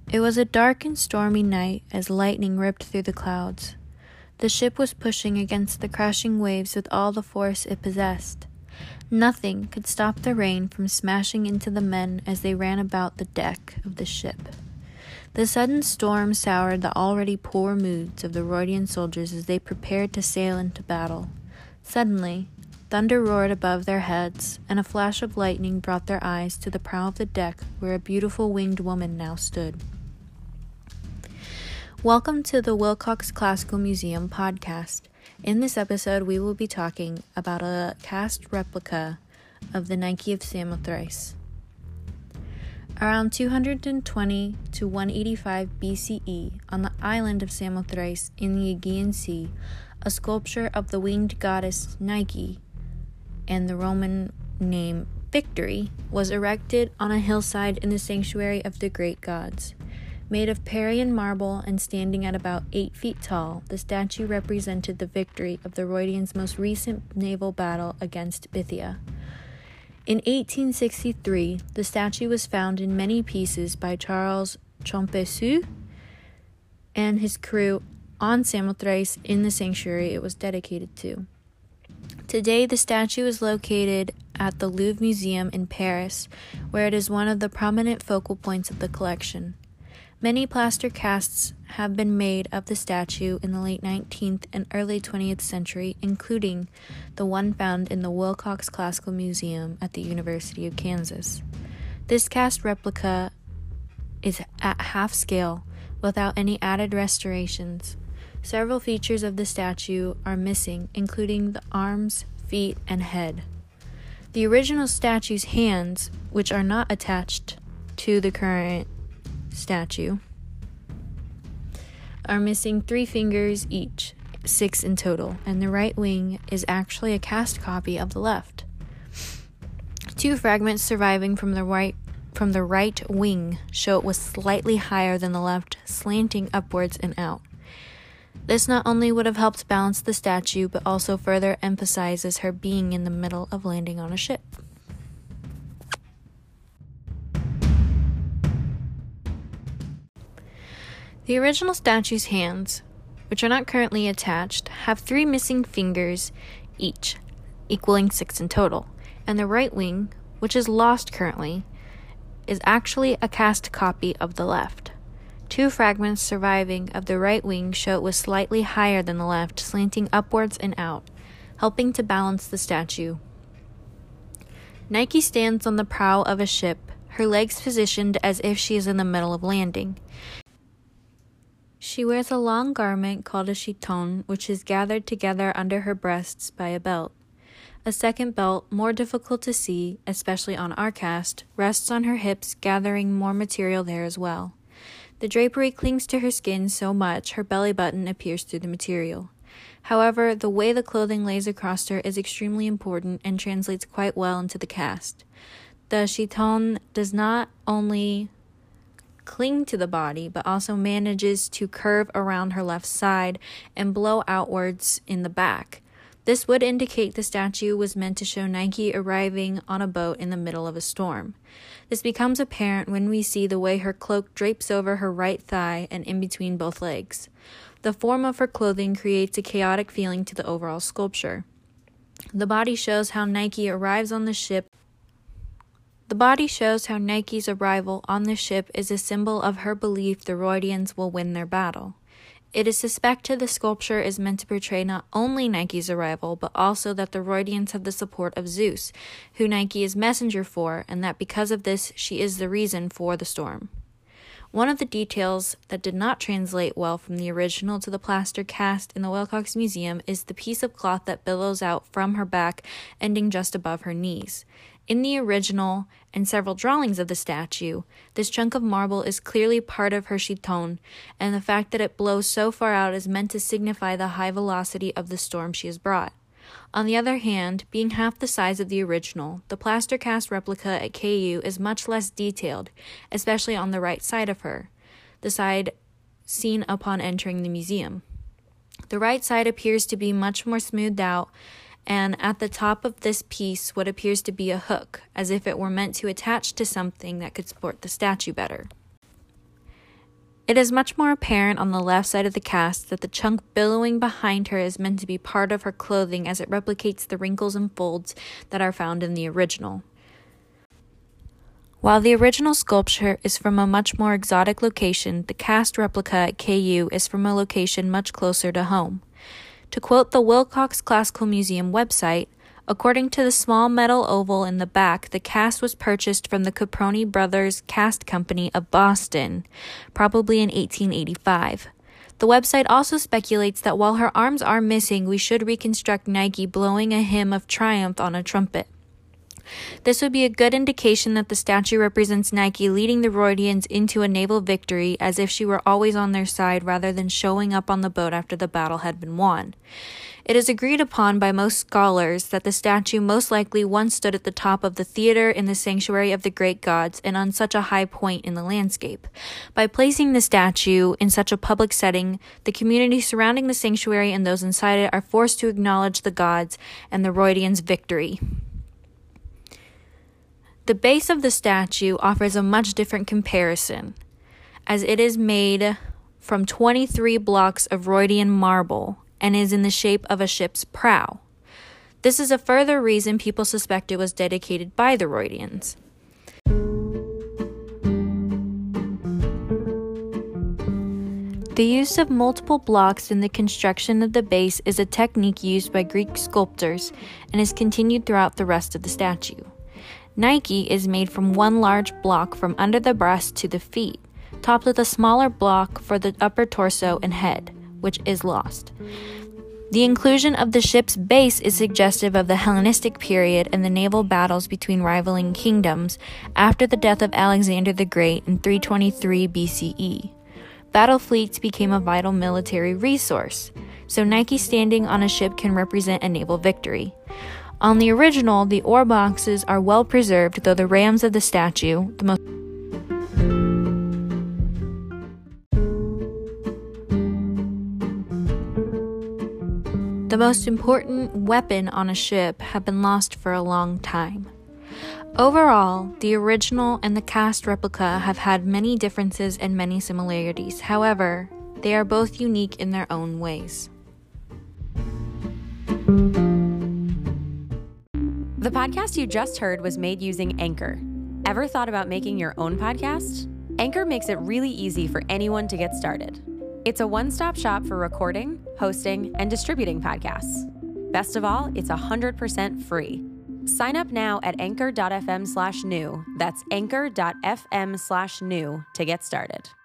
It was a dark and stormy night as lightning ripped through the clouds. The ship was pushing against the crashing waves with all the force it possessed. Nothing could stop the rain from smashing into the men as they ran about the deck of the ship. The sudden storm soured the already poor moods of the Rhoydian soldiers as they prepared to sail into battle. Suddenly, thunder roared above their heads, and a flash of lightning brought their eyes to the prow of the deck where a beautiful winged woman now stood. Welcome to the Wilcox Classical Museum podcast. In this episode, we will be talking about a cast replica of the Nike of Samothrace. Around 220 to 185 BCE, on the island of Samothrace in the Aegean Sea, a sculpture of the winged goddess Nike and the Roman name Victory was erected on a hillside in the sanctuary of the great gods. Made of Parian marble and standing at about 8 feet tall, the statue represented the victory of the Rhoydians' most recent naval battle against Bithynia. In 1863, the statue was found in many pieces by Charles Champassu and his crew on Samothrace in the sanctuary it was dedicated to. Today, the statue is located at the Louvre Museum in Paris, where it is one of the prominent focal points of the collection. Many plaster casts have been made of the statue in the late 19th and early 20th century, including the one found in the Wilcox Classical Museum at the University of Kansas. This cast replica is at half scale, without any added restorations. Several features of the statue are missing, including the arms, feet, and head. The original statue's hands, which are not attached to the current statue, are missing 3 fingers each, 6 in total, and the right wing is actually a cast copy of the left. 2 fragments surviving from the right wing show it was slightly higher than the left, slanting upwards and out. This not only would have helped balance the statue, but also further emphasizes her being in the middle of landing on a ship. The original statue's hands, which are not currently attached, have 3 missing fingers each, equaling 6 in total, and the right wing, which is lost currently, is actually a cast copy of the left. 2 fragments surviving of the right wing show it was slightly higher than the left, slanting upwards and out, helping to balance the statue. Nike stands on the prow of a ship, her legs positioned as if she is in the middle of landing. She wears a long garment called a chiton, which is gathered together under her breasts by a belt. A second belt, more difficult to see, especially on our cast, rests on her hips, gathering more material there as well. The drapery clings to her skin so much her belly button appears through the material. However, the way the clothing lays across her is extremely important and translates quite well into the cast. The chiton does not only cling to the body, but also manages to curve around her left side and blow outwards in the back. This would indicate the statue was meant to show Nike arriving on a boat in the middle of a storm. This becomes apparent when we see the way her cloak drapes over her right thigh and in between both legs. The form of her clothing creates a chaotic feeling to the overall sculpture. The body shows how Nike arrives on the ship. The body shows how Nike's arrival on the ship is a symbol of her belief the Rhoydians will win their battle. It is suspected the sculpture is meant to portray not only Nike's arrival, but also that the Rhoydians have the support of Zeus, who Nike is messenger for, and that because of this, she is the reason for the storm. One of the details that did not translate well from the original to the plaster cast in the Wilcox Museum is the piece of cloth that billows out from her back, ending just above her knees. In the original and several drawings of the statue, this chunk of marble is clearly part of her chiton, and the fact that it blows so far out is meant to signify the high velocity of the storm she has brought. On the other hand, being half the size of the original, the plaster cast replica at KU is much less detailed, especially on the right side of her, the side seen upon entering the museum. The right side appears to be much more smoothed out, and at the top of this piece what appears to be a hook, as if it were meant to attach to something that could support the statue better. It is much more apparent on the left side of the cast that the chunk billowing behind her is meant to be part of her clothing as it replicates the wrinkles and folds that are found in the original. While the original sculpture is from a much more exotic location, the cast replica at KU is from a location much closer to home. To quote the Wilcox Classical Museum website, according to the small metal oval in the back, the cast was purchased from the Caproni Brothers Cast Company of Boston, probably in 1885. The website also speculates that while her arms are missing, we should reconstruct Nike blowing a hymn of triumph on a trumpet. This would be a good indication that the statue represents Nike leading the Rhodians into a naval victory as if she were always on their side rather than showing up on the boat after the battle had been won. It is agreed upon by most scholars that the statue most likely once stood at the top of the theater in the sanctuary of the great gods and on such a high point in the landscape. By placing the statue in such a public setting, the community surrounding the sanctuary and those inside it are forced to acknowledge the gods and the Rhodians' victory. The base of the statue offers a much different comparison, as it is made from 23 blocks of Rhodian marble and is in the shape of a ship's prow. This is a further reason people suspect it was dedicated by the Rhodians. The use of multiple blocks in the construction of the base is a technique used by Greek sculptors and is continued throughout the rest of the statue. Nike is made from one large block from under the breast to the feet, topped with a smaller block for the upper torso and head, which is lost. The inclusion of the ship's base is suggestive of the Hellenistic period and the naval battles between rivaling kingdoms after the death of Alexander the Great in 323 BCE. Battle fleets became a vital military resource, so Nike standing on a ship can represent a naval victory. On the original, the ore boxes are well preserved, though the rams of the statue, the most important weapon on a ship, have been lost for a long time. Overall, the original and the cast replica have had many differences and many similarities. However, they are both unique in their own ways. The podcast you just heard was made using Anchor. Ever thought about making your own podcast? Anchor makes it really easy for anyone to get started. It's a one-stop shop for recording, hosting, and distributing podcasts. Best of all, it's 100% free. Sign up now at anchor.fm/new. That's anchor.fm/new to get started.